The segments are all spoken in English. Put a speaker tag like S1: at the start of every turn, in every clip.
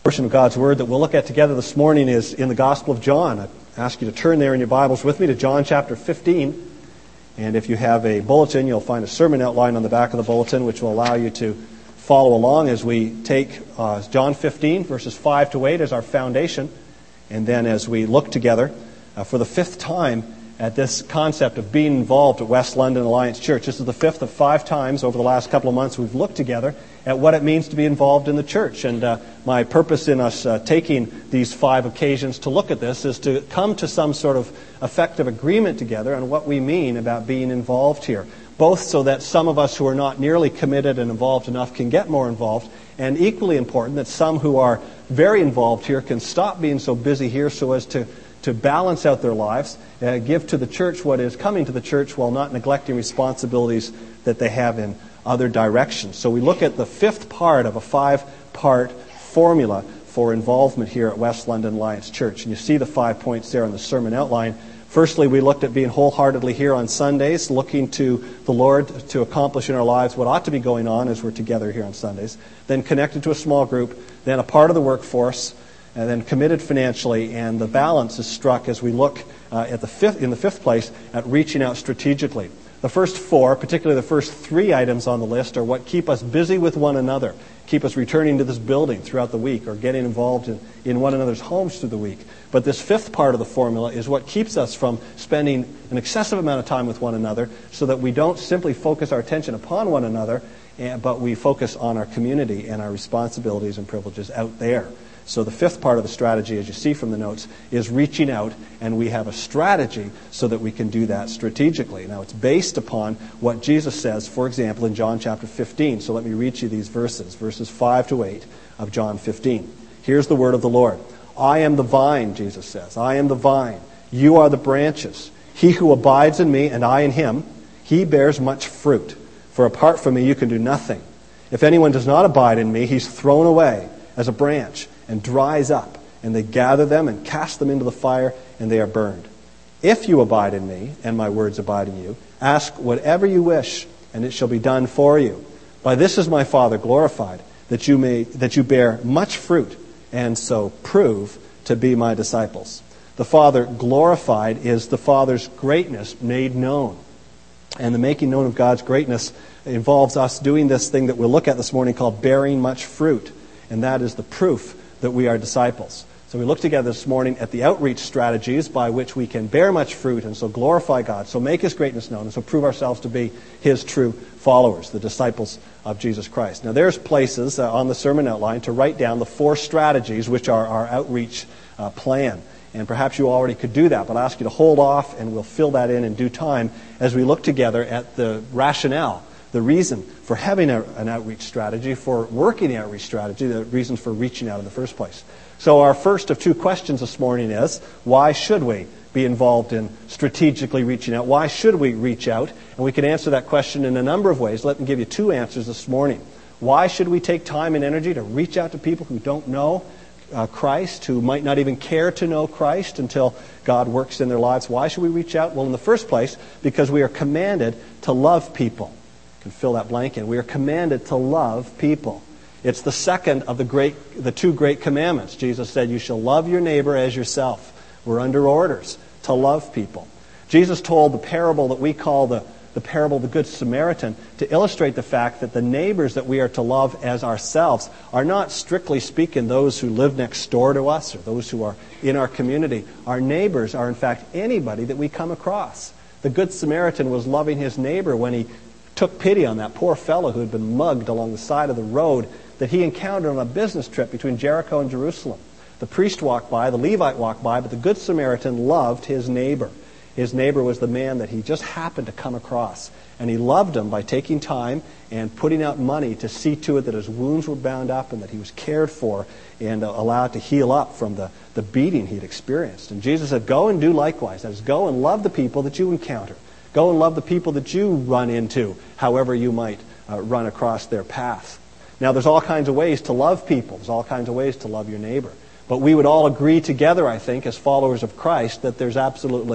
S1: Portion of God's Word that we'll look at together this morning is in the Gospel of John. I ask you to turn there in your Bibles with me to John chapter 15. And if you have a bulletin, you'll find a sermon outline on the back of the bulletin, which will allow you to follow along as we take John 15, verses 5 to 8 as our foundation. And then as we look together for the fifth time at this concept of being involved at West London Alliance Church. This is the fifth of 5 times over the last couple of months we've looked together at what it means to be involved in the church. And my purpose in us taking these 5 occasions to look at this is to come to some sort of effective agreement together on what we mean about being involved here. Both so that some of us who are not nearly committed and involved enough can get more involved, and equally important that some who are very involved here can stop being so busy here so as to balance out their lives, give to the church what is coming to the church while not neglecting responsibilities that they have in other directions. So we look at the fifth part of a 5-part formula for involvement here at West London Alliance Church. And you see the 5 points there on the sermon outline. Firstly, we looked at being wholeheartedly here on Sundays, looking to the Lord to accomplish in our lives what ought to be going on as we're together here on Sundays. Then connected to a small group, then a part of the workforce, and then committed financially, and the balance is struck as we look in the fifth place at reaching out strategically. The first 4, particularly the first 3 items on the list, are what keep us busy with one another, keep us returning to this building throughout the week, or getting involved in one another's homes through the week. But this fifth part of the formula is what keeps us from spending an excessive amount of time with one another, so that we don't simply focus our attention upon one another, but we focus on our community and our responsibilities and privileges out there. So the fifth part of the strategy, as you see from the notes, is reaching out, and we have a strategy so that we can do that strategically. Now, it's based upon what Jesus says, for example, in John chapter 15. So let me read you these verses 5 to 8 of John 15. Here's the word of the Lord. I am the vine, Jesus says. I am the vine. You are the branches. He who abides in me and I in him, he bears much fruit. For apart from me you can do nothing. If anyone does not abide in me, he's thrown away as a branch and dries up, and they gather them and cast them into the fire, and they are burned. If you abide in me, and my words abide in you, ask whatever you wish, and it shall be done for you. By this is my Father glorified, that you bear much fruit, and so prove to be my disciples. The Father glorified is the Father's greatness made known. And the making known of God's greatness involves us doing this thing that we'll look at this morning called bearing much fruit. And that is the proof that we are disciples. So we look together this morning at the outreach strategies by which we can bear much fruit and so glorify God, so make His greatness known, and so prove ourselves to be His true followers, the disciples of Jesus Christ. Now there's places on the sermon outline to write down the 4 strategies which are our outreach plan. And perhaps you already could do that, but I'll ask you to hold off, and we'll fill that in due time as we look together at the rationale, the reason for having an outreach strategy, for working the outreach strategy, the reason for reaching out in the first place. So our first of 2 questions this morning is, why should we be involved in strategically reaching out? Why should we reach out? And we can answer that question in a number of ways. Let me give you 2 answers this morning. Why should we take time and energy to reach out to people who don't know Christ, who might not even care to know Christ until God works in their lives? Why should we reach out? Well, in the first place, because we are commanded to love people. You can fill that blank in. We are commanded to love people. It's the second of the 2 great commandments. Jesus said, you shall love your neighbor as yourself. We're under orders to love people. Jesus told the parable that we call the parable of the Good Samaritan to illustrate the fact that the neighbors that we are to love as ourselves are not, strictly speaking, those who live next door to us or those who are in our community. Our neighbors are, in fact, anybody that we come across. The Good Samaritan was loving his neighbor when he took pity on that poor fellow who had been mugged along the side of the road that he encountered on a business trip between Jericho and Jerusalem. The priest walked by, the Levite walked by, but the Good Samaritan loved his neighbor. His neighbor was the man that he just happened to come across. And he loved him by taking time and putting out money to see to it that his wounds were bound up and that he was cared for and allowed to heal up from the beating he'd experienced. And Jesus said, go and do likewise. That is, go and love the people that you encounter. Go and love the people that you run into, however you might run across their path. Now, there's all kinds of ways to love people. There's all kinds of ways to love your neighbor. But we would all agree together, I think, as followers of Christ, that there's absolutely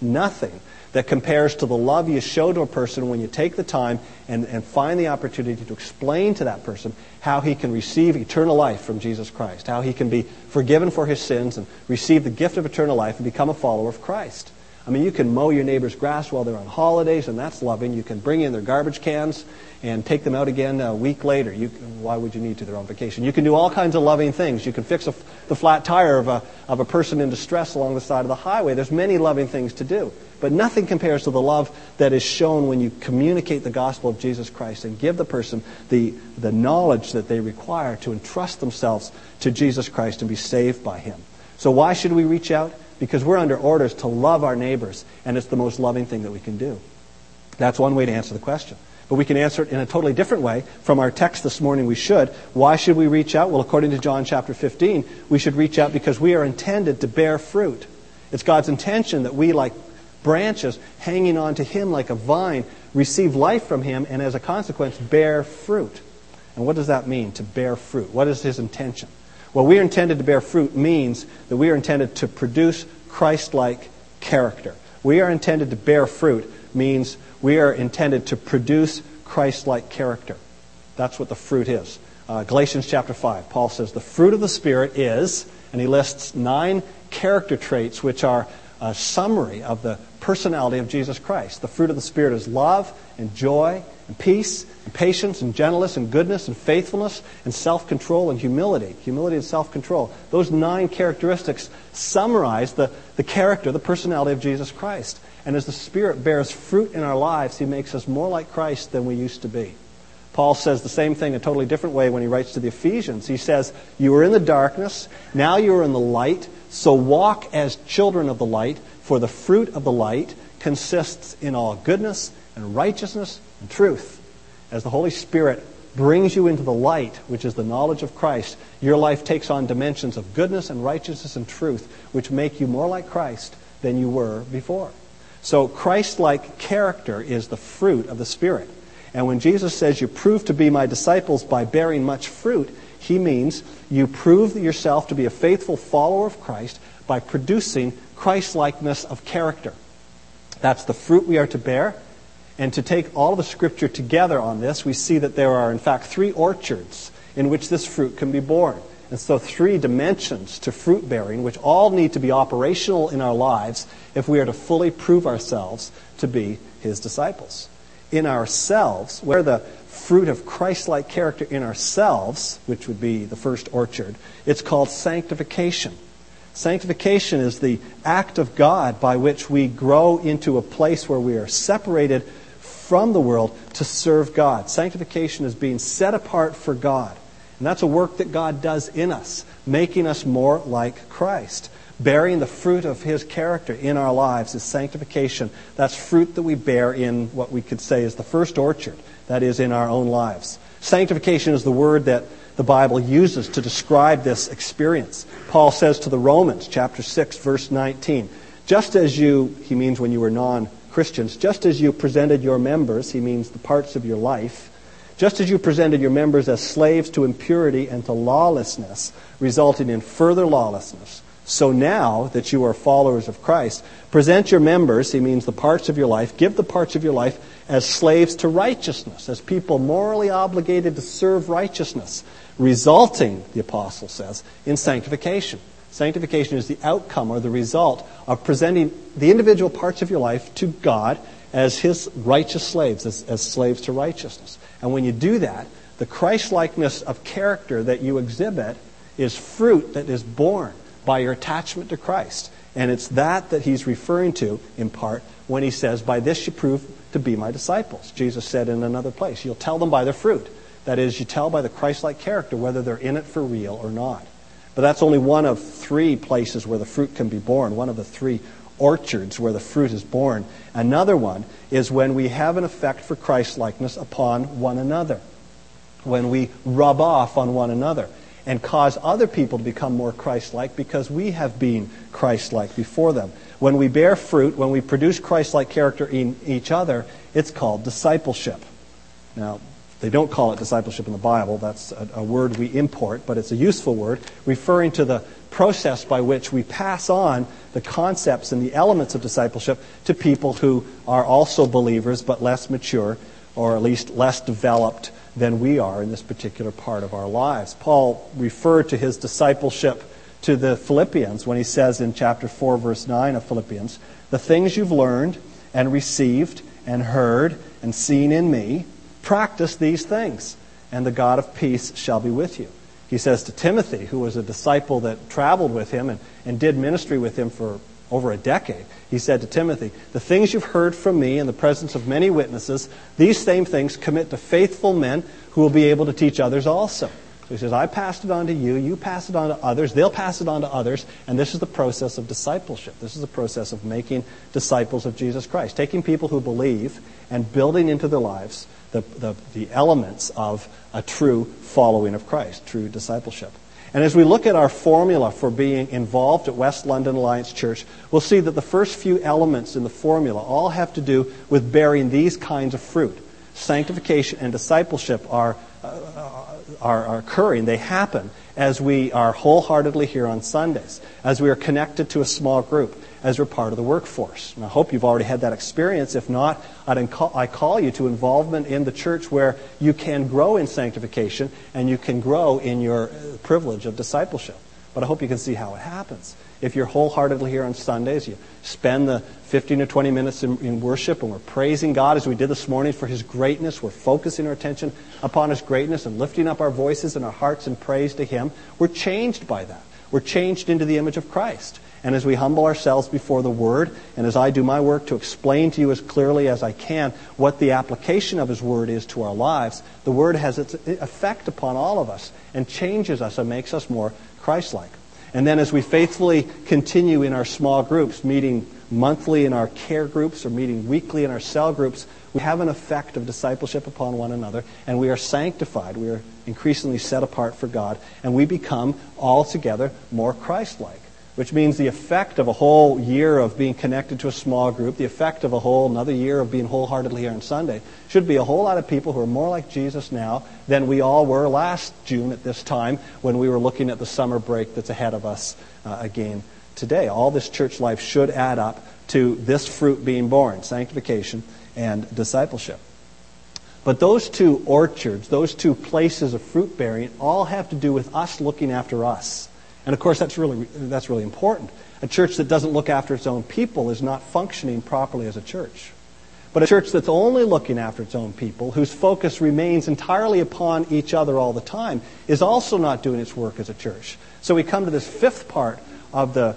S1: nothing that compares to the love you show to a person when you take the time and find the opportunity to explain to that person how he can receive eternal life from Jesus Christ, how he can be forgiven for his sins and receive the gift of eternal life and become a follower of Christ. I mean, you can mow your neighbor's grass while they're on holidays, and that's loving. You can bring in their garbage cans and take them out again a week later. Why would you need to? They're on vacation. You can do all kinds of loving things. You can fix the flat tire of a person in distress along the side of the highway. There's many loving things to do. But nothing compares to the love that is shown when you communicate the gospel of Jesus Christ and give the person the knowledge that they require to entrust themselves to Jesus Christ and be saved by Him. So why should we reach out? Because we're under orders to love our neighbors, and it's the most loving thing that we can do. That's one way to answer the question. But we can answer it in a totally different way. From our text this morning, we should. Why should we reach out? Well, according to John chapter 15, we should reach out because we are intended to bear fruit. It's God's intention that we, like branches hanging on to Him like a vine, receive life from Him, and as a consequence, bear fruit. And what does that mean, to bear fruit? What is His intention? Well, we are intended to bear fruit means that we are intended to produce Christ-like character. We are intended to bear fruit means we are intended to produce Christ-like character. That's what the fruit is. Galatians chapter 5, Paul says the fruit of the Spirit is, and he lists 9 character traits which are a summary of the personality of Jesus Christ. The fruit of the Spirit is love and joy and peace and patience and gentleness and goodness and faithfulness and self-control and humility. Humility and self-control. Those 9 characteristics summarize the character, the personality of Jesus Christ. And as the Spirit bears fruit in our lives, He makes us more like Christ than we used to be. Paul says the same thing a totally different way when he writes to the Ephesians. He says, you were in the darkness, now you are in the light, so walk as children of the light, for the fruit of the light consists in all goodness and righteousness and truth. As the Holy Spirit brings you into the light, which is the knowledge of Christ, your life takes on dimensions of goodness and righteousness and truth, which make you more like Christ than you were before. So Christ-like character is the fruit of the Spirit. And when Jesus says you prove to be my disciples by bearing much fruit, He means you prove yourself to be a faithful follower of Christ by producing Christ-likeness of character. That's the fruit we are to bear. And to take all of the Scripture together on this, we see that there are, in fact, 3 orchards in which this fruit can be born. And so 3 dimensions to fruit bearing, which all need to be operational in our lives if we are to fully prove ourselves to be His disciples. In ourselves, where the fruit of Christ-like character in ourselves, which would be the first orchard, it's called sanctification. Sanctification is the act of God by which we grow into a place where we are separated from the world to serve God. Sanctification is being set apart for God. And that's a work that God does in us, making us more like Christ. Bearing the fruit of His character in our lives is sanctification. That's fruit that we bear in what we could say is the first orchard, that is, in our own lives. Sanctification is the word that the Bible uses to describe this experience. Paul says to the Romans, chapter 6, verse 19, just as you, he means when you were non-Christians, just as you presented your members, he means the parts of your life, just as you presented your members as slaves to impurity and to lawlessness, resulting in further lawlessness, so now that you are followers of Christ, present your members, he means the parts of your life, give the parts of your life as slaves to righteousness, as people morally obligated to serve righteousness, resulting, the apostle says, in sanctification. Sanctification is the outcome or the result of presenting the individual parts of your life to God as His righteous slaves, as slaves to righteousness. And when you do that, the Christ-likeness of character that you exhibit is fruit that is born by your attachment to Christ. And it's that He's referring to, in part, when He says, by this you prove to be my disciples. Jesus said in another place, you'll tell them by their fruit. That is, you tell by the Christ-like character whether they're in it for real or not. But that's only one of 3 places where the fruit can be born, one of the 3 orchards where the fruit is born. Another one is when we have an effect for Christ-likeness upon one another, when we rub off on one another and cause other people to become more Christ-like because we have been Christ-like before them. When we bear fruit, when we produce Christ-like character in each other, it's called discipleship. Now, They don't call it discipleship in the Bible. That's a word we import, but it's a useful word, referring to the process by which we pass on the concepts and the elements of discipleship to people who are also believers but less mature, or at least less developed than we are in this particular part of our lives. Paul referred to his discipleship to the Philippians when he says in chapter 4, verse 9 of Philippians, "The things you've learned and received and heard and seen in me, practice these things, and the God of peace shall be with you." He says to Timothy, who was a disciple that traveled with him and did ministry with him for over a decade, he said to Timothy, "The things you've heard from me in the presence of many witnesses, these same things commit to faithful men who will be able to teach others also." So he says, I passed it on to you, you pass it on to others, they'll pass it on to others, and this is the process of discipleship. This is the process of making disciples of Jesus Christ, taking people who believe and building into their lives the elements of a true following of Christ, true discipleship. And as we look at our formula for being involved at West London Alliance Church, we'll see that the first few elements in the formula all have to do with bearing these kinds of fruit. Sanctification and discipleship are occurring. They happen as we are wholeheartedly here on Sundays, as we are connected to a small group, as we're part of the workforce. And I hope you've already had that experience. If not, I call you to involvement in the church where you can grow in sanctification and you can grow in your privilege of discipleship. But I hope you can see how it happens. If you're wholeheartedly here on Sundays, you spend the 15 or 20 minutes in worship, and we're praising God as we did this morning for His greatness. We're focusing our attention upon His greatness and lifting up our voices and our hearts in praise to Him. We're changed by that. We're changed into the image of Christ. And as we humble ourselves before the Word, and as I do my work to explain to you as clearly as I can what the application of His Word is to our lives, the Word has its effect upon all of us and changes us and makes us more Christ-like. And then as we faithfully continue in our small groups, meeting monthly in our care groups or meeting weekly in our cell groups, we have an effect of discipleship upon one another, and we are sanctified. We are increasingly set apart for God, and we become altogether more Christ-like. Which means the effect of a whole year of being connected to a small group, the effect of a whole another year of being wholeheartedly here on Sunday, should be a whole lot of people who are more like Jesus now than we all were last June at this time when we were looking at the summer break that's ahead of us again today. All this church life should add up to this fruit being born, sanctification and discipleship. But those two orchards, those two places of fruit bearing, all have to do with us looking after us. And of course, that's really important. A church that doesn't look after its own people is not functioning properly as a church. But a church that's only looking after its own people, whose focus remains entirely upon each other all the time, is also not doing its work as a church. So we come to this fifth part of the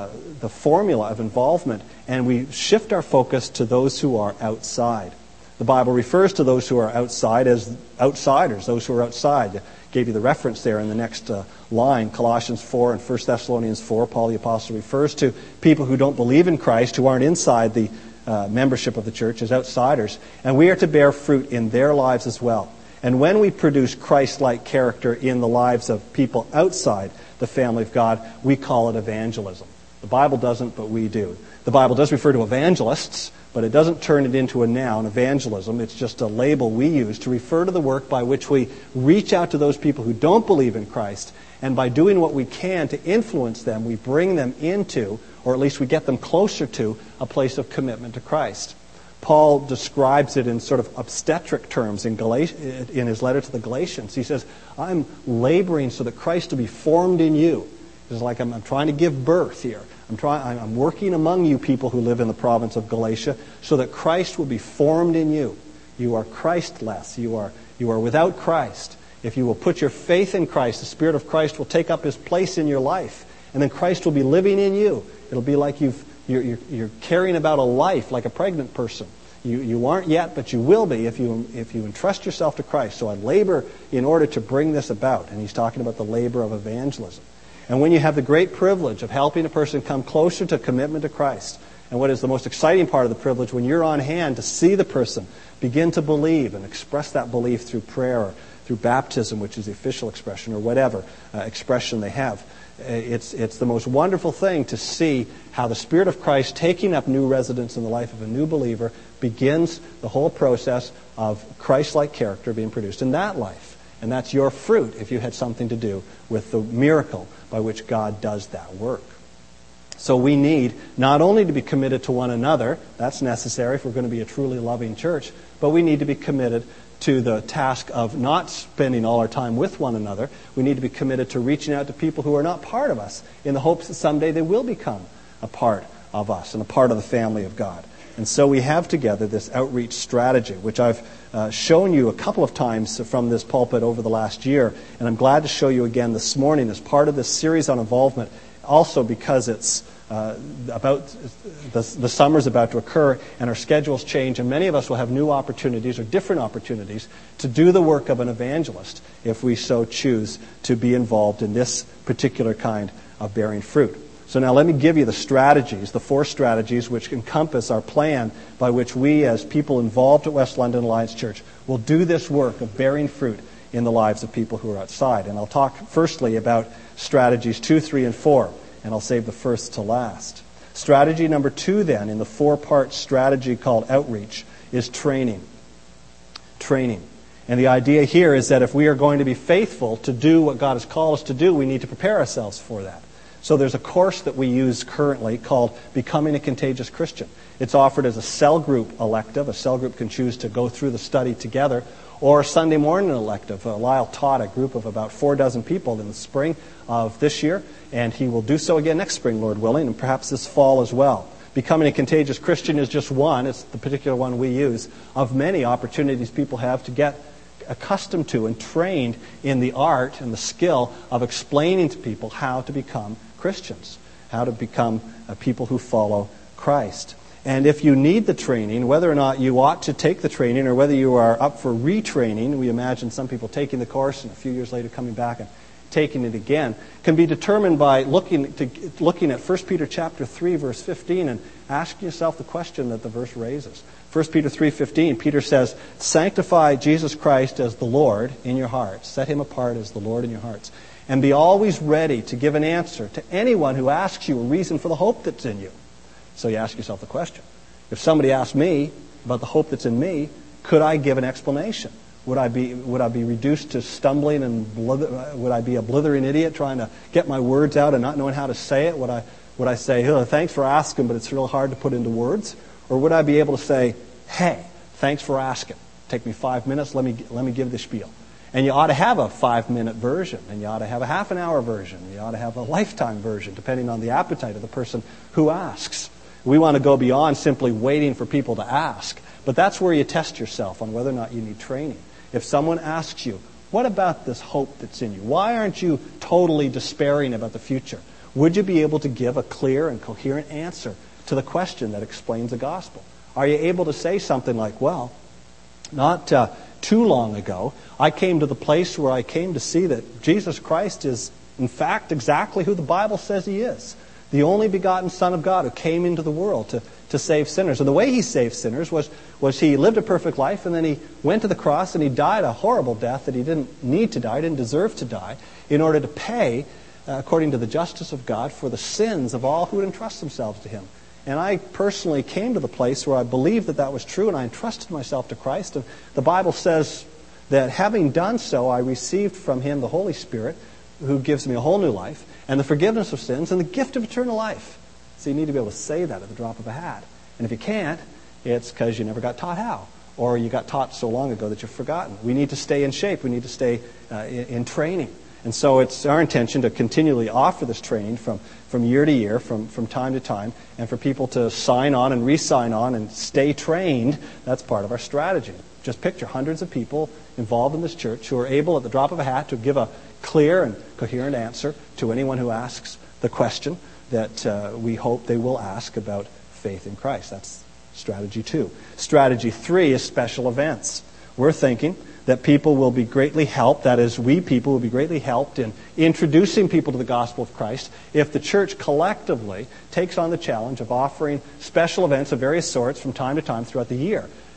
S1: formula of involvement, and we shift our focus to those who are outside. The Bible refers to those who are outside as outsiders, those who are outside. I gave you the reference there in the next line, Colossians 4 and 1 Thessalonians 4. Paul the Apostle refers to people who don't believe in Christ, who aren't inside the membership of the church, as outsiders. And we are to bear fruit in their lives as well. And when we produce Christ-like character in the lives of people outside the family of God, we call it evangelism. The Bible doesn't, but we do. The Bible does refer to evangelists, but it doesn't turn it into a noun, evangelism. It's just a label we use to refer to the work by which we reach out to those people who don't believe in Christ, and by doing what we can to influence them, we bring them into, or at least we get them closer to, a place of commitment to Christ. Paul describes it in sort of obstetric terms in his letter to the Galatians. He says, I'm laboring so that Christ will be formed in you. It's like I'm trying to give birth here. I'm working among you people who live in the province of Galatia so that Christ will be formed in you. You are Christless. You are without Christ. If you will put your faith in Christ, the Spirit of Christ will take up His place in your life. And then Christ will be living in you. It'll be like you're carrying about a life like a pregnant person. You aren't yet, but you will be if you entrust yourself to Christ. So I labor in order to bring this about. And he's talking about the labor of evangelism. And when you have the great privilege of helping a person come closer to commitment to Christ, and what is the most exciting part of the privilege, when you're on hand to see the person begin to believe and express that belief through prayer or through baptism, which is the official expression, or whatever expression they have. It's the most wonderful thing to see how the Spirit of Christ taking up new residence in the life of a new believer begins the whole process of Christ-like character being produced in that life. And that's your fruit if you had something to do with the miracle by which God does that work. So we need not only to be committed to one another, that's necessary if we're going to be a truly loving church, but we need to be committed to the task of not spending all our time with one another. We need to be committed to reaching out to people who are not part of us in the hopes that someday they will become a part of us and a part of the family of God. And so we have together this outreach strategy, which I've shown you a couple of times from this pulpit over the last year, and I'm glad to show you again this morning as part of this series on involvement, also because it's about the summer's about to occur and our schedules change, and many of us will have new opportunities or different opportunities to do the work of an evangelist if we so choose to be involved in this particular kind of bearing fruit. So now let me give you the strategies, the 4 strategies which encompass our plan by which we as people involved at West London Alliance Church will do this work of bearing fruit in the lives of people who are outside. And I'll talk firstly about strategies 2, 3, and 4. And I'll save the first to last. Strategy number 2 then, in the 4-part strategy called outreach, is training. Training. And the idea here is that if we are going to be faithful to do what God has called us to do, we need to prepare ourselves for that. So there's a course that we use currently called Becoming a Contagious Christian. It's offered as a cell group elective. A cell group can choose to go through the study together, or a Sunday morning elective. Lyle taught a group of about 4 dozen people in the spring of this year, and he will do so again next spring, Lord willing, and perhaps this fall as well. Becoming a Contagious Christian is just one, it's the particular one we use, of many opportunities people have to get accustomed to and trained in the art and the skill of explaining to people how to become Christians, how to become people who follow Christ. And if you need the training, whether or not you ought to take the training or whether you are up for retraining, we imagine some people taking the course and a few years later coming back and taking it again, can be determined by looking at 1 Peter chapter 3, verse 15 and asking yourself the question that the verse raises. 1 Peter 3:15, Peter says, "Sanctify Jesus Christ as the Lord in your hearts." Set him apart as the Lord in your hearts. "And be always ready to give an answer to anyone who asks you a reason for the hope that's in you." So you ask yourself the question, if somebody asked me about the hope that's in me, could I give an explanation? Would I be reduced to stumbling and would I be a blithering idiot trying to get my words out and not knowing how to say it? Would I say, "Oh, thanks for asking, but it's real hard to put into words"? Or would I be able to say, "Hey, thanks for asking. Take me 5 minutes. Let me give the spiel." And you ought to have a 5-minute version, and you ought to have a half-an-hour version, you ought to have a lifetime version, depending on the appetite of the person who asks. We want to go beyond simply waiting for people to ask, but that's where you test yourself on whether or not you need training. If someone asks you, "What about this hope that's in you? Why aren't you totally despairing about the future?" Would you be able to give a clear and coherent answer to the question that explains the gospel? Are you able to say something like, "Well, not too long ago, I came to the place where I came to see that Jesus Christ is, in fact, exactly who the Bible says he is. The only begotten Son of God who came into the world to save sinners." And the way he saved sinners was he lived a perfect life, and then he went to the cross and he died a horrible death that he didn't need to die, didn't deserve to die, in order to pay, according to the justice of God, for the sins of all who would entrust themselves to him. And I personally came to the place where I believed that was true, and I entrusted myself to Christ. And the Bible says that having done so, I received from him the Holy Spirit, who gives me a whole new life, and the forgiveness of sins, and the gift of eternal life. So you need to be able to say that at the drop of a hat. And if you can't, it's because you never got taught how, or you got taught so long ago that you've forgotten. We need to stay in shape. We need to stay in training. And so it's our intention to continually offer this training from year to year, from time to time, and for people to sign on and re-sign on and stay trained. That's part of our strategy. Just picture hundreds of people involved in this church who are able at the drop of a hat to give a clear and coherent answer to anyone who asks the question that we hope they will ask about faith in Christ. That's strategy 2. Strategy 3 is special events. We're thinking that people will be greatly helped, that is, we people will be greatly helped in introducing people to the gospel of Christ if the church collectively takes on the challenge of offering special events of various sorts from time to time throughout the year.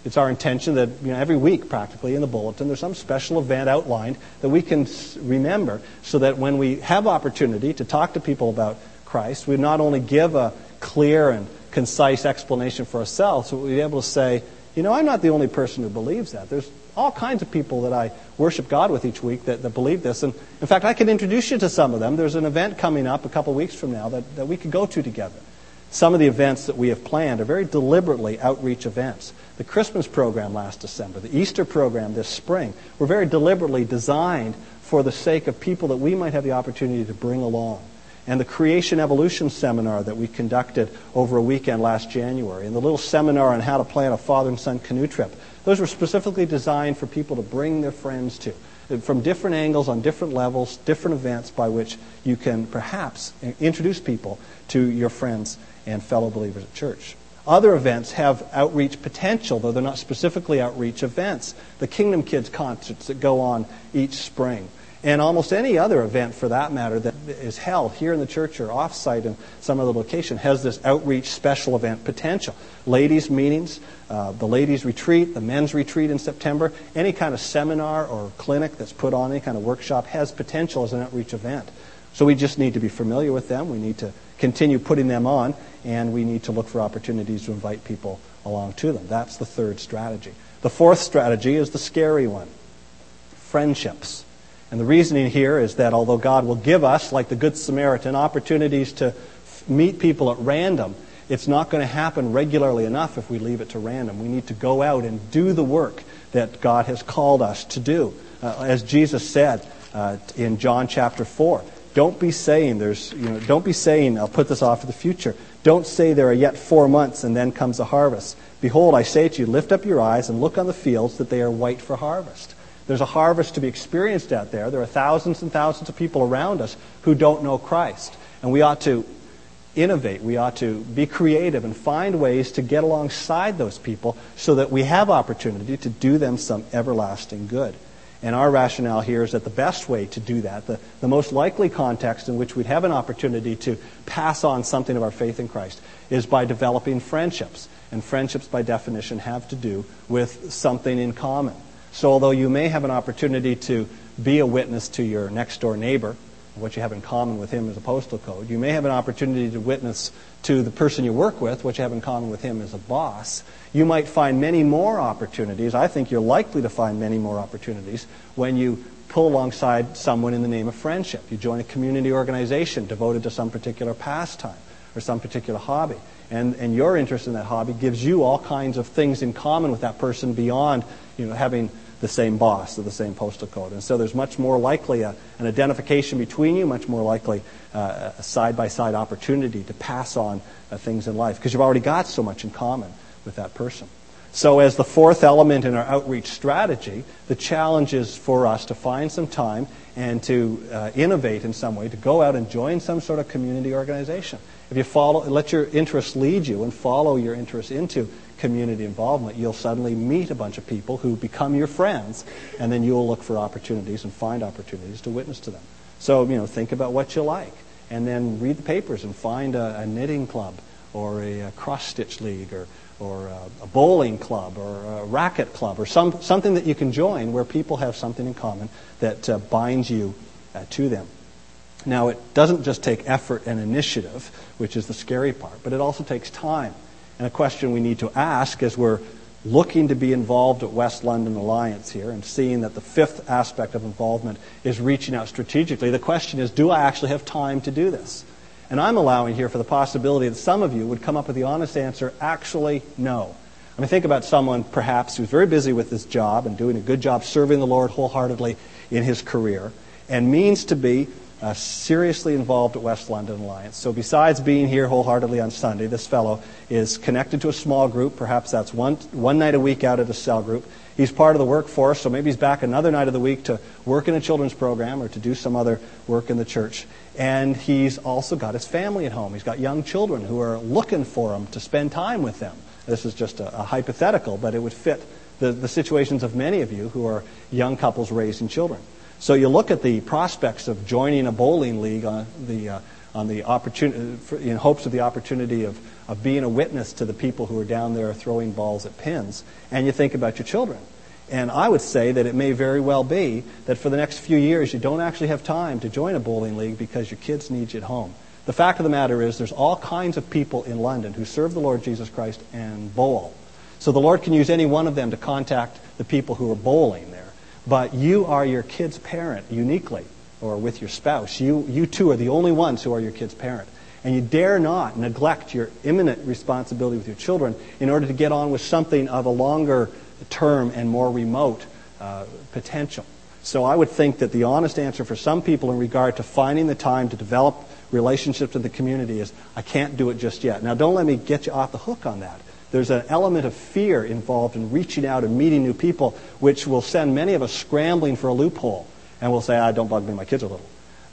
S1: it's our intention that every week practically in the bulletin there's some special event outlined that we can remember, so that when we have opportunity to talk to people about Christ, we not only give a clear and concise explanation for ourselves, but we'll be able to say, I'm not the only person who believes that. There's all kinds of people that I worship God with each week that believe this. And in fact, I can introduce you to some of them. There's an event coming up a couple weeks from now that we could go to together. Some of the events that we have planned are very deliberately outreach events. The Christmas program last December, the Easter program this spring, were very deliberately designed for the sake of people that we might have the opportunity to bring along. And the Creation Evolution Seminar that we conducted over a weekend last January, and the little seminar on how to plan a father and son canoe trip, those were specifically designed for people to bring their friends to, from different angles, on different levels, different events by which you can perhaps introduce people to your friends and fellow believers at church. Other events have outreach potential, though they're not specifically outreach events. The Kingdom Kids concerts that go on each spring, and almost any other event for that matter that is held here in the church or off-site in some other location has this outreach special event potential. Ladies' meetings, the ladies' retreat, the men's retreat in September, any kind of seminar or clinic that's put on, any kind of workshop has potential as an outreach event. So we just need to be familiar with them. We need to continue putting them on, and we need to look for opportunities to invite people along to them. That's the third strategy. The fourth strategy is the scary one: friendships. And the reasoning here is that although God will give us, like the Good Samaritan, opportunities to meet people at random, it's not going to happen regularly enough if we leave it to random. We need to go out and do the work that God has called us to do. As Jesus said in John chapter 4, don't be saying, I'll put this off for the future. Don't say there are yet 4 months and then comes a harvest. Behold, I say to you, lift up your eyes and look on the fields, that they are white for harvest. There's a harvest to be experienced out there. There are thousands and thousands of people around us who don't know Christ. And we ought to innovate. We ought to be creative and find ways to get alongside those people so that we have opportunity to do them some everlasting good. And our rationale here is that the best way to do that, the most likely context in which we'd have an opportunity to pass on something of our faith in Christ, is by developing friendships. And friendships, by definition, have to do with something in common. So although you may have an opportunity to be a witness to your next-door neighbor, what you have in common with him is a postal code, you may have an opportunity to witness to the person you work with, what you have in common with him is a boss. You might find many more opportunities. I think you're likely to find many more opportunities when you pull alongside someone in the name of friendship. You join a community organization devoted to some particular pastime or some particular hobby. And your interest in that hobby gives you all kinds of things in common with that person beyond having the same boss or the same postal code. And so there's much more likely an identification between you, much more likely a side-by-side opportunity to pass on things in life, because you've already got so much in common with that person. So as the fourth element in our outreach strategy, the challenge is for us to find some time and to innovate in some way, to go out and join some sort of community organization. If you let your interests lead you and follow your interests into community involvement, you'll suddenly meet a bunch of people who become your friends, and then you'll look for opportunities and find opportunities to witness to them. So, think about what you like, and then read the papers and find a knitting club or a cross-stitch league or a bowling club or a racket club or something that you can join where people have something in common that binds you to them. Now, it doesn't just take effort and initiative, which is the scary part, but it also takes time. And a question we need to ask as we're looking to be involved at West London Alliance here and seeing that the fifth aspect of involvement is reaching out strategically, the question is, do I actually have time to do this? And I'm allowing here for the possibility that some of you would come up with the honest answer, actually, no. I mean, think about someone perhaps who's very busy with his job and doing a good job serving the Lord wholeheartedly in his career and means to be seriously involved at West London Alliance. So besides being here wholeheartedly on Sunday, this fellow is connected to a small group. Perhaps that's one night a week out at a cell group. He's part of the workforce, so maybe he's back another night of the week to work in a children's program or to do some other work in the church. And he's also got his family at home. He's got young children who are looking for him to spend time with them. This is just a hypothetical, but it would fit the situations of many of you who are young couples raising children. So you look at the prospects of joining a bowling league on the opportunity, in hopes of the opportunity of being a witness to the people who are down there throwing balls at pins, and you think about your children. And I would say that it may very well be that for the next few years you don't actually have time to join a bowling league because your kids need you at home. The fact of the matter is there's all kinds of people in London who serve the Lord Jesus Christ and bowl. So the Lord can use any one of them to contact the people who are bowling there. But you are your kid's parent uniquely, or with your spouse. You two are the only ones who are your kid's parent. And you dare not neglect your imminent responsibility with your children in order to get on with something of a longer term and more remote potential. So I would think that the honest answer for some people in regard to finding the time to develop relationships in the community is, I can't do it just yet. Now, don't let me get you off the hook on that. There's an element of fear involved in reaching out and meeting new people, which will send many of us scrambling for a loophole. And we'll say, don't bug me, my kids are little.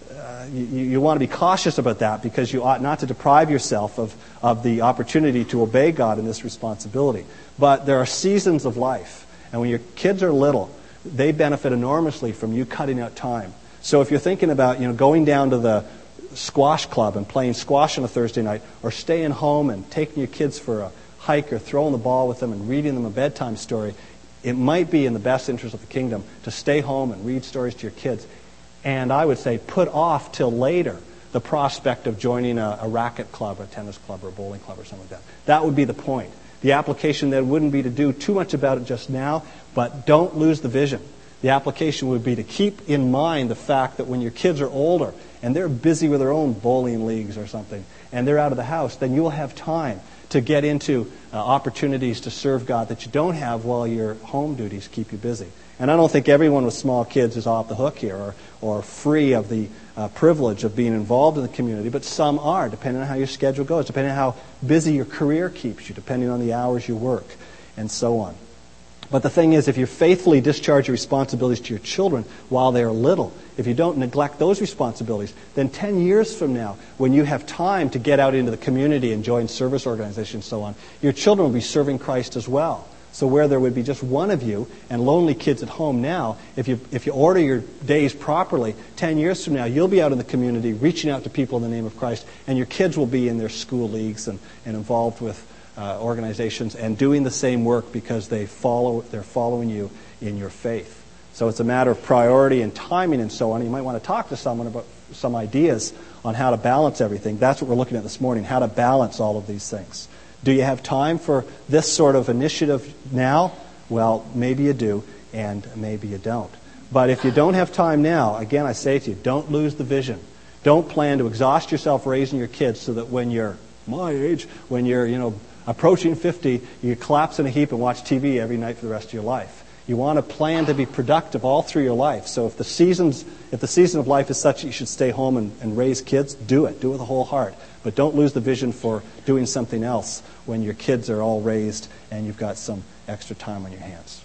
S1: You want to be cautious about that because you ought not to deprive yourself of the opportunity to obey God in this responsibility. But there are seasons of life. And when your kids are little, they benefit enormously from you cutting out time. So if you're thinking about going down to the squash club and playing squash on a Thursday night, or staying home and taking your kids for a hike, or throwing the ball with them and reading them a bedtime story, it might be in the best interest of the kingdom to stay home and read stories to your kids. And I would say put off till later the prospect of joining a racket club, a tennis club, or a bowling club, or something like that. That would be the point. The application then wouldn't be to do too much about it just now, but don't lose the vision. The application would be to keep in mind the fact that when your kids are older and they're busy with their own bowling leagues or something, and they're out of the house, then you will have time to get into opportunities to serve God that you don't have while your home duties keep you busy. And I don't think everyone with small kids is off the hook here or free of the privilege of being involved in the community, but some are, depending on how your schedule goes, depending on how busy your career keeps you, depending on the hours you work, and so on. But the thing is, if you faithfully discharge your responsibilities to your children while they are little, if you don't neglect those responsibilities, then 10 years from now, when you have time to get out into the community and join service organizations and so on, your children will be serving Christ as well. So where there would be just one of you and lonely kids at home now, if you order your days properly, 10 years from now, you'll be out in the community reaching out to people in the name of Christ, and your kids will be in their school leagues and involved with organizations and doing the same work because they're following you in your faith. So it's a matter of priority and timing and so on. You might want to talk to someone about some ideas on how to balance everything. That's what we're looking at this morning, how to balance all of these things. Do you have time for this sort of initiative now? Well, maybe you do, and maybe you don't. But if you don't have time now, again, I say to you, don't lose the vision. Don't plan to exhaust yourself raising your kids so that when you're my age, when you're, approaching 50, you collapse in a heap and watch TV every night for the rest of your life. You want to plan to be productive all through your life. So if the season of life is such that you should stay home and raise kids, do it. Do it with a whole heart. But don't lose the vision for doing something else when your kids are all raised and you've got some extra time on your hands.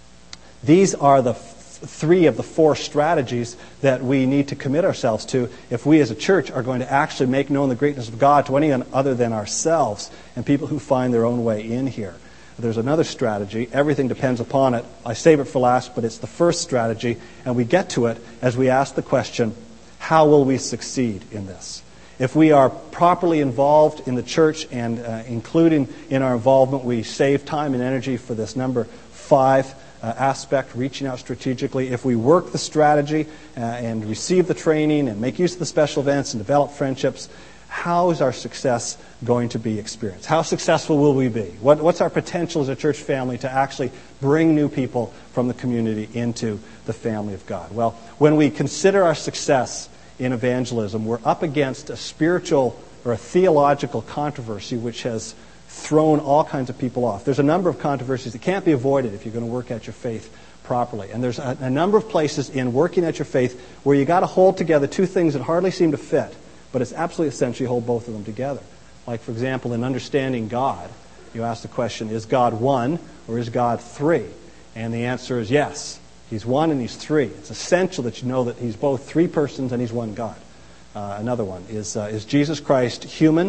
S1: These are the three of the four strategies that we need to commit ourselves to if we as a church are going to actually make known the greatness of God to anyone other than ourselves and people who find their own way in here. There's another strategy. Everything depends upon it. I save it for last, but it's the first strategy, and we get to it as we ask the question, how will we succeed in this? If we are properly involved in the church and including in our involvement, we save time and energy for this number 5 aspect, reaching out strategically. If we work the strategy and receive the training and make use of the special events and develop friendships, how is our success going to be experienced? How successful will we be? What's our potential as a church family to actually bring new people from the community into the family of God? Well, when we consider our success in evangelism, we're up against a spiritual or a theological controversy which has thrown all kinds of people off. There's a number of controversies that can't be avoided if you're going to work at your faith properly. And there's a number of places in working at your faith where you got to hold together two things that hardly seem to fit, but it's absolutely essential you hold both of them together. Like, for example, in understanding God, you ask the question, is God one or is God three? And the answer is yes. He's one and he's three. It's essential that you know that he's both three persons and he's one God. Another one is Jesus Christ human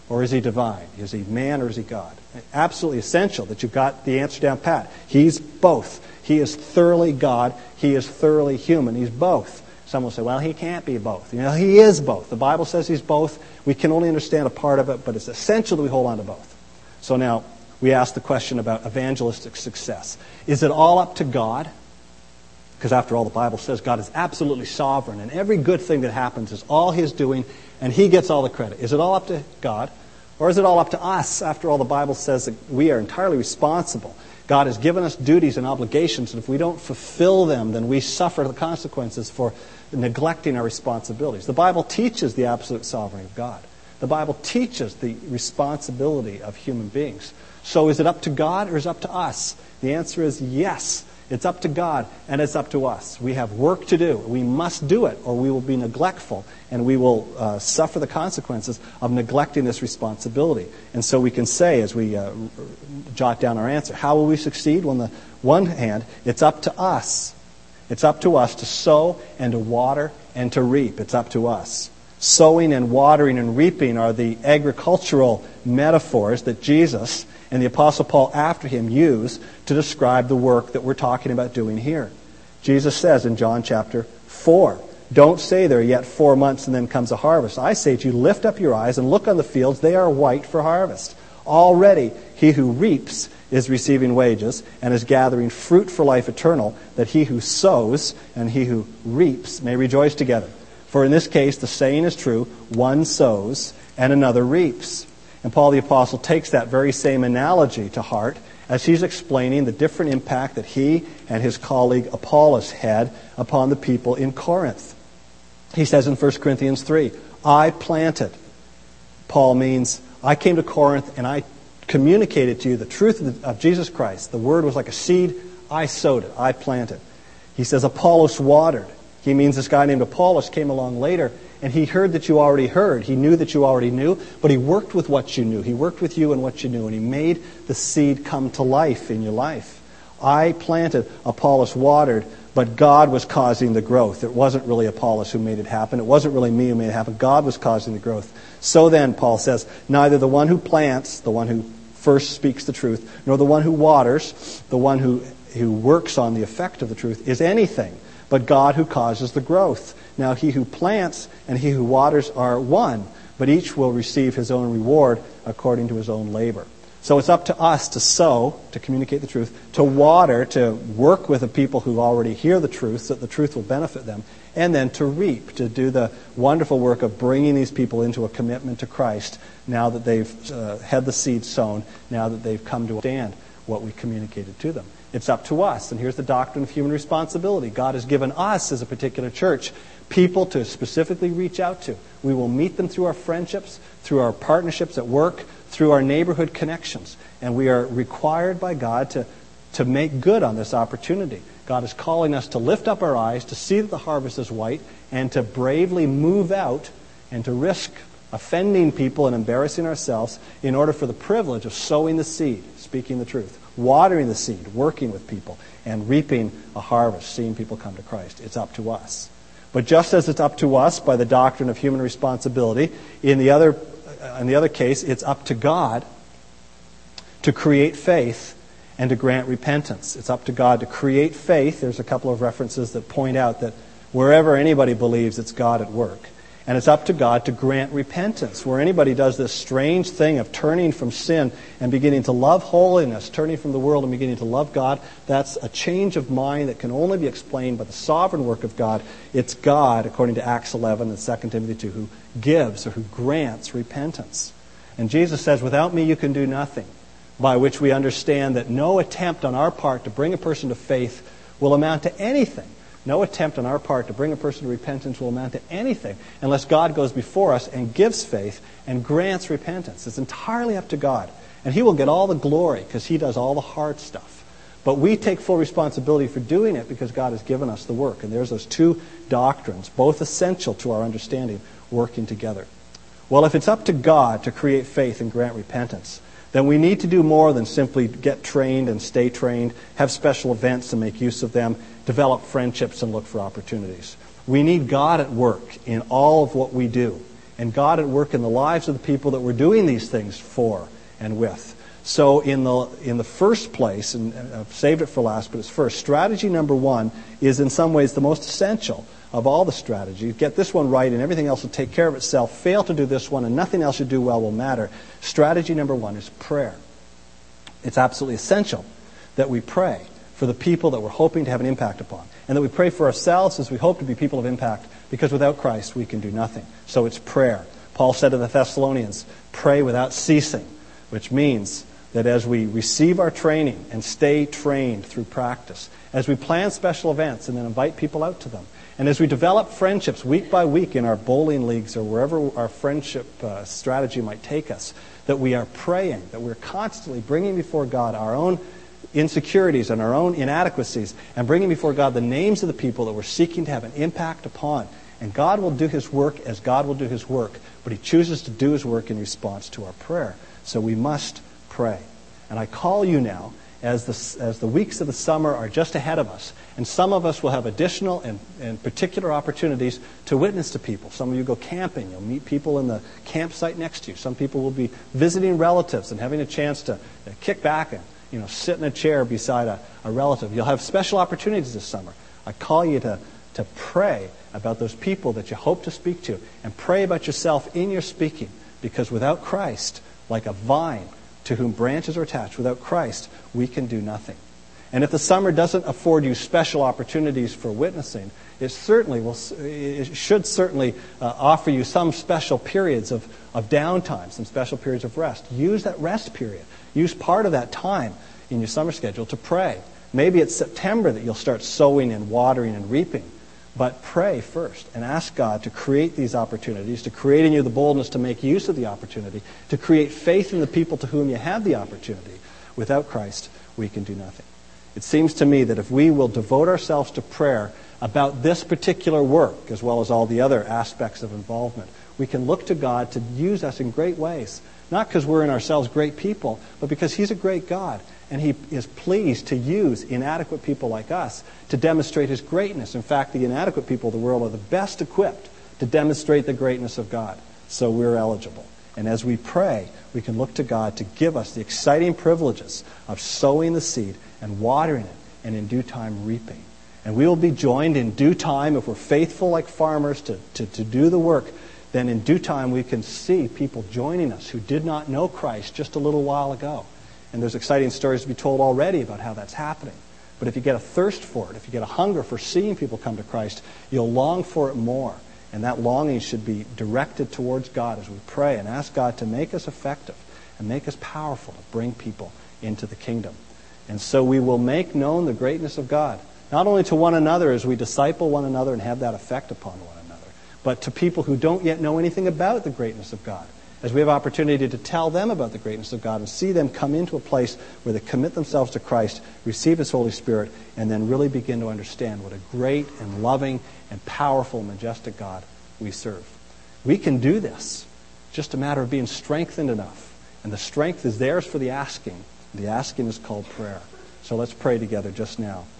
S1: or is he divine? Is he man or is he God? Absolutely essential that you've got the answer down pat. He's both. He is thoroughly God. He is thoroughly human. He's both. Some will say, well, he can't be both. He is both. The Bible says he's both. We can only understand a part of it, but it's essential that we hold on to both. So now we ask the question about evangelistic success. Is it all up to God? Because after all, the Bible says God is absolutely sovereign, and every good thing that happens is all his doing, and he gets all the credit. Is it all up to God? Or is it all up to us? After all, the Bible says that we are entirely responsible. God has given us duties and obligations, and if we don't fulfill them, then we suffer the consequences for neglecting our responsibilities. The Bible teaches the absolute sovereignty of God. The Bible teaches the responsibility of human beings. So is it up to God or is it up to us? The answer is yes. It's up to God and it's up to us. We have work to do. We must do it or we will be neglectful and we will suffer the consequences of neglecting this responsibility. And so we can say as we jot down our answer, how will we succeed? Well, on the one hand, it's up to us. It's up to us to sow and to water and to reap. It's up to us. Sowing and watering and reaping are the agricultural metaphors that Jesus and the Apostle Paul after him use to describe the work that we're talking about doing here. Jesus says in John chapter 4, don't say there are yet 4 months and then comes a harvest. I say to you, lift up your eyes and look on the fields. They are white for harvest. Already he who reaps is receiving wages and is gathering fruit for life eternal, that he who sows and he who reaps may rejoice together. For in this case, the saying is true, one sows and another reaps. And Paul the Apostle takes that very same analogy to heart as he's explaining the different impact that he and his colleague Apollos had upon the people in Corinth. He says in 1 Corinthians 3, I planted. Paul means, I came to Corinth and I communicated to you the truth of Jesus Christ. The word was like a seed. I sowed it. I planted. He says Apollos watered. He means this guy named Apollos came along later and he heard that you already heard. He knew that you already knew, but he worked with what you knew. He worked with you and what you knew, and he made the seed come to life in your life. I planted, Apollos watered, but God was causing the growth. It wasn't really Apollos who made it happen. It wasn't really me who made it happen. God was causing the growth. So then, Paul says, neither the one who plants, the one who first speaks the truth, nor the one who waters, the one who works on the effect of the truth, is anything but God who causes the growth. Now he who plants and he who waters are one, but each will receive his own reward according to his own labor. So it's up to us to sow, to communicate the truth, to water, to work with the people who already hear the truth so that the truth will benefit them, and then to reap, to do the wonderful work of bringing these people into a commitment to Christ now that they've had the seed sown, now that they've come to understand what we communicated to them. It's up to us. And here's the doctrine of human responsibility. God has given us, as a particular church, people to specifically reach out to. We will meet them through our friendships, through our partnerships at work, through our neighborhood connections. And we are required by God to make good on this opportunity. God is calling us to lift up our eyes, to see that the harvest is white, and to bravely move out and to risk offending people and embarrassing ourselves in order for the privilege of sowing the seed, speaking the truth, watering the seed, working with people, and reaping a harvest, seeing people come to Christ. It's up to us. But just as it's up to us by the doctrine of human responsibility, in the other case, it's up to God to create faith and to grant repentance. It's up to God to create faith. There's a couple of references that point out that wherever anybody believes, it's God at work. And it's up to God to grant repentance. Where anybody does this strange thing of turning from sin and beginning to love holiness, turning from the world and beginning to love God, that's a change of mind that can only be explained by the sovereign work of God. It's God, according to Acts 11 and 2 Timothy 2, who gives or who grants repentance. And Jesus says, without me you can do nothing, by which we understand that no attempt on our part to bring a person to faith will amount to anything. No attempt on our part to bring a person to repentance will amount to anything unless God goes before us and gives faith and grants repentance. It's entirely up to God. And He will get all the glory because He does all the hard stuff. But we take full responsibility for doing it because God has given us the work. And there's those two doctrines, both essential to our understanding, working together. Well, if it's up to God to create faith and grant repentance, then we need to do more than simply get trained and stay trained, have special events and make use of them, develop friendships and look for opportunities. We need God at work in all of what we do. and God at work in the lives of the people that we're doing these things for and with. So in the first place, and I've saved it for last, but it's first, strategy number one is in some ways the most essential of all the strategies. Get this one right and everything else will take care of itself. Fail to do this one and nothing else you do well will matter. Strategy number one is prayer. It's absolutely essential that we pray for the people that we're hoping to have an impact upon, and that we pray for ourselves as we hope to be people of impact, because without Christ we can do nothing. So it's prayer. Paul said to the Thessalonians, pray without ceasing, which means that as we receive our training and stay trained through practice, as we plan special events and then invite people out to them, and as we develop friendships week by week in our bowling leagues or wherever our friendship strategy might take us, that we are praying, that we're constantly bringing before God our own insecurities and our own inadequacies, and bringing before God the names of the people that we're seeking to have an impact upon. And God will do His work as God will do His work, but He chooses to do His work in response to our prayer. So we must pray. And I call you now, as the weeks of the summer are just ahead of us, and some of us will have additional and particular opportunities to witness to people. Some of you go camping. You'll meet people in the campsite next to you. Some people will be visiting relatives and having a chance to kick back and sit in a chair beside a relative. You'll have special opportunities this summer. I call you to pray about those people that you hope to speak to, and pray about yourself in your speaking, because without Christ, like a vine to whom branches are attached, without Christ, we can do nothing. And if the summer doesn't afford you special opportunities for witnessing, it should certainly offer you some special periods of downtime, some special periods of rest. Use that rest period. Use part of that time in your summer schedule to pray. Maybe it's September that you'll start sowing and watering and reaping. But pray first and ask God to create these opportunities, to create in you the boldness to make use of the opportunity, to create faith in the people to whom you have the opportunity. Without Christ, we can do nothing. It seems to me that if we will devote ourselves to prayer about this particular work, as well as all the other aspects of involvement, we can look to God to use us in great ways. Not because we're in ourselves great people, but because He's a great God. And He is pleased to use inadequate people like us to demonstrate His greatness. In fact, the inadequate people of the world are the best equipped to demonstrate the greatness of God. So we're eligible. And as we pray, we can look to God to give us the exciting privileges of sowing the seed and watering it, and in due time reaping. And we will be joined in due time, if we're faithful like farmers to do the work. Then in due time we can see people joining us who did not know Christ just a little while ago. And there's exciting stories to be told already about how that's happening. But if you get a thirst for it, if you get a hunger for seeing people come to Christ, you'll long for it more. And that longing should be directed towards God as we pray and ask God to make us effective and make us powerful to bring people into the kingdom. And so we will make known the greatness of God, not only to one another as we disciple one another and have that effect upon one another, but to people who don't yet know anything about the greatness of God, as we have opportunity to tell them about the greatness of God and see them come into a place where they commit themselves to Christ, receive His Holy Spirit, and then really begin to understand what a great and loving and powerful, majestic God we serve. We can do this. It's just a matter of being strengthened enough. And the strength is theirs for the asking. The asking is called prayer. So let's pray together just now.